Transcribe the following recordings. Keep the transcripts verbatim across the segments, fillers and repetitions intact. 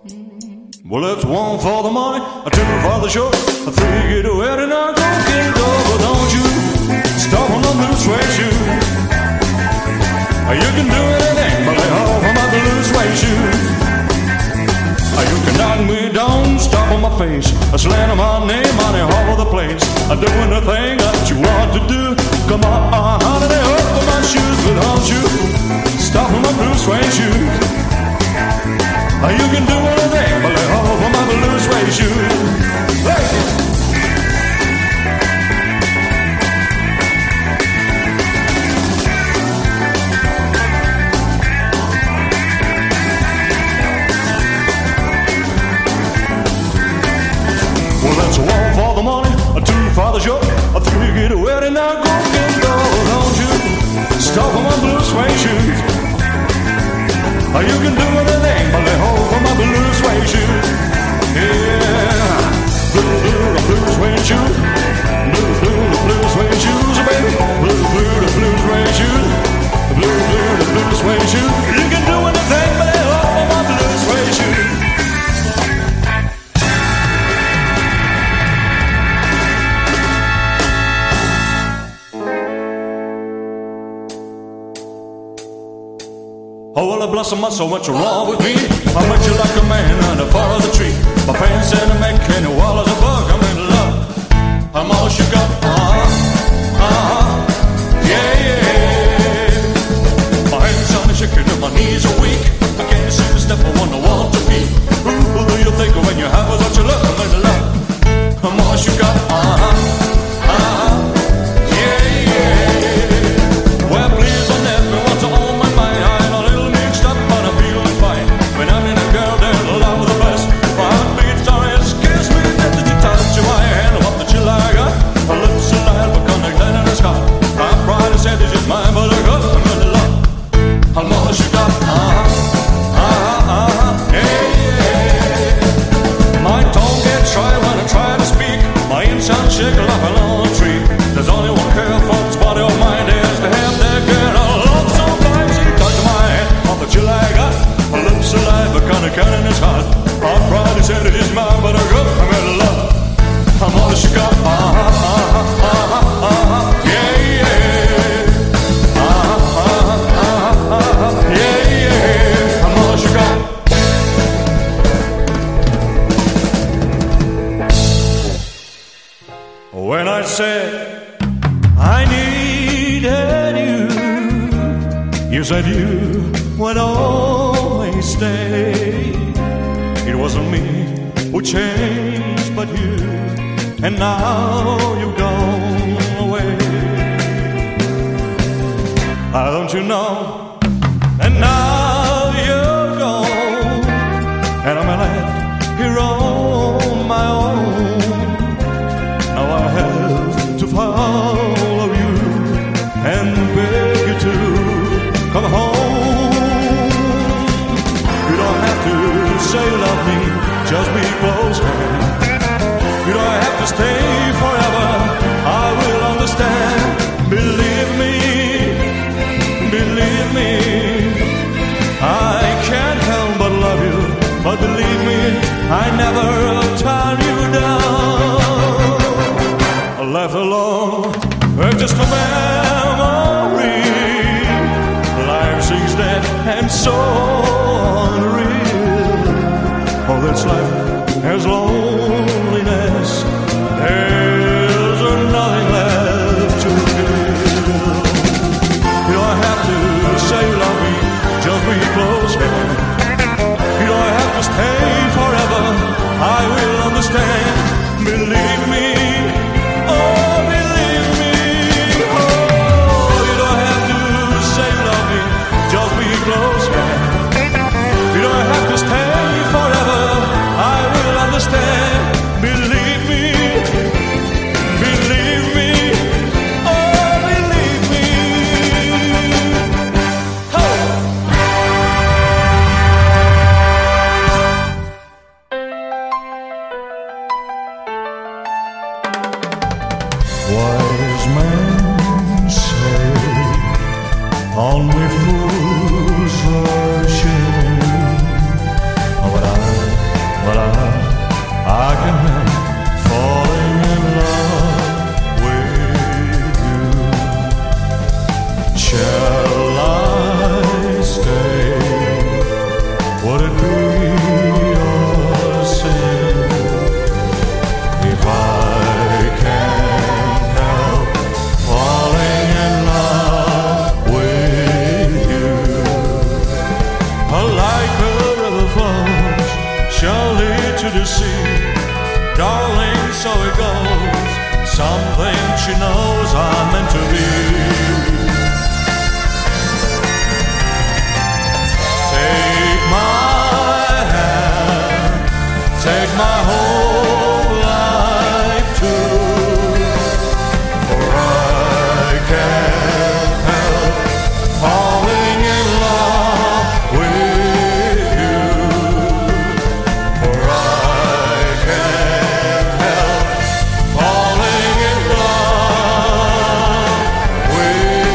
Well, it's one for the money, two for the show, three get wet and I go get it over. Don't you stop on the blue suede shoe. You can do anything but lay off on my blue suede shoe. You can knock me down, stop on my face, slander my name on all over the place. Doing the thing that you want to do. Come on, how did they hurt for my shoes without you? Stop on my blue suede shoes. You can do anything but lay off on my blue suede shoes. Hey! Well, that's one for the money, two for the show, three get wet and I go get go. Don't you stop on my blue suede shoes. You can do anything but lay hold for my blue suede shoes. Yeah, blue, blue, blue suede shoes. Blue, blue, blue suede shoes, baby. Blue, blue, blue suede shoes. Blue, blue, blue suede shoes. You can do anything but lay hold for my blue suede shoes. Oh, well, I blossom my so much wrong with me. I met you like a man under part of the tree. My pants and a man candy wall as a bug. I'm in love. I'm all shook up. Uh-huh. Uh-huh. Yeah, yeah. My hands are shaking and my knees are weak. I can't see the step I wanna walk to feet. Who do you think when you have such a look? I'm in love. I'm all shook up. Uh-huh. Uh-huh. Yeah, yeah. Well, please don't let me what's on my mind. When I'm in a girl, there's a lot of the best. My heartbeat started, scares me that you touch my hand. What the chill I got, my lips alive, but connect that in the sky. My pride is said this is mine, but I got I'm really love. I'm all she got, uh-huh, uh-huh, uh-huh, yeah, yeah. My tongue gets dry when I try to speak. My inside shake like a long tree. There's only one care, folks, body or mind is to have that girl. I love somebody, she touch my hand. What the chill I got. My lips alive, but kinda counting his heart. Our pride is said it is mine, but I go, I'm in love. I'm all that she got, uh-huh, uh-huh, uh-huh, uh-huh, yeah, yeah. Uh-huh, uh-huh, uh-huh, yeah, yeah. I'm all that she got. When I said I needed you, you said you would always stay. It wasn't me who changed, but you. And now you've gone away. Ah, don't you know? And now you're gone, and I'm left here on my own. Now I have to follow you and beg you to come home. You don't have to say you love me, just be close. You don't have to stay forever, I will understand. Believe me, believe me, I can't help but love you. But believe me, I never turn you down. Left alone, we're just a memory. Life seems dead and so unreal. Oh, this life has loneliness. There's nothing left to feel. You don't have to say you love me, just be close. You don't have to stay forever, I will understand. Believe me, oh, believe me. Oh, you don't have to say you love me, just be close. You don't have to stay forever, I will understand. it goes. Something she knows I'm meant to be. Take my hand, take my whole life too, for I can't help falling in love with you, for I can't help falling in love with you.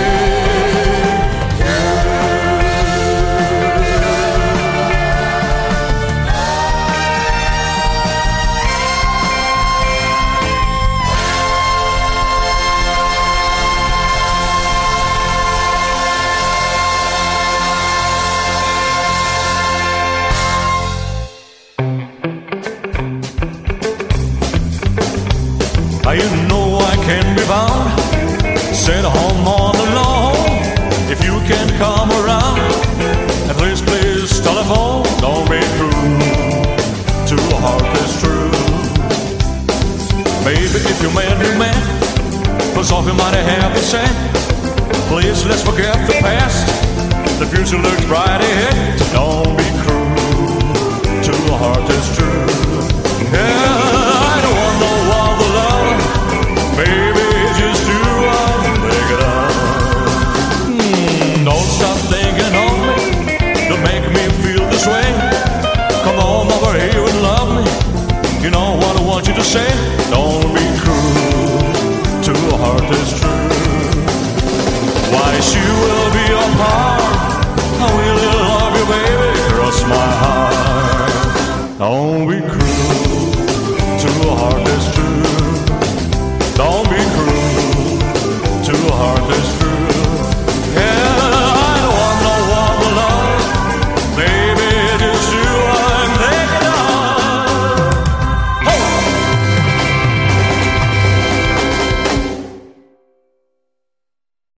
You know I can be found, sit home all alone. If you can come around, at least please telephone. Don't be cruel to a heart that's true. Baby, if you met new man, cause all you might have to say, please let's forget the past. The future looks bright ahead. Don't be cruel to a heart that's true. Yeah, I don't want no other love. Baby, just do what you make it up. Hmm, don't stop thinking of me. Don't make me feel this way. Come on over here and love me. You know what I want you to say. Don't be cruel to a heart that's true. Why, she will be your part. I will love you, baby. Cross my heart. Don't